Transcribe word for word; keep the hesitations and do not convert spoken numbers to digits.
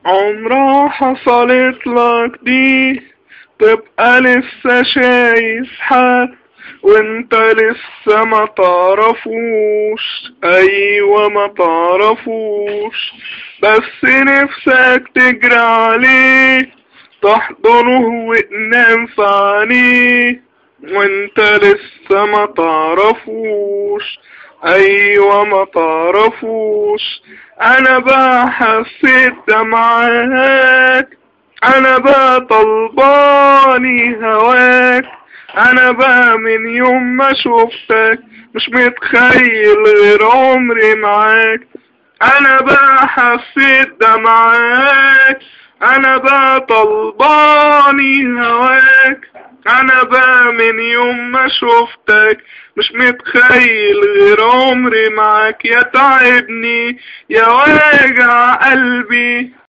عمرها حصلت لك دي؟ تبقى لسه شايف حد وانت لسه ما تعرفوش. ايوه ما تعرفوش، بس نفسك تجري عليه، تحضنه وتنام في عينيه وانت لسه ما تعرفوش. ايوه ما تعرفوش. انا بقى حسيت ده معاك، انا بقى طلباني هواك. انا بقى من يوم ما شوفتك مش متخيل غير عمري معاك. انا بقى حسيت ده معاك، انا بقى طلباني هواك. انا بقى من يوم ما شوفتك مش متخيل غير عمري معاك. يا تعبني يا واجع قلبي.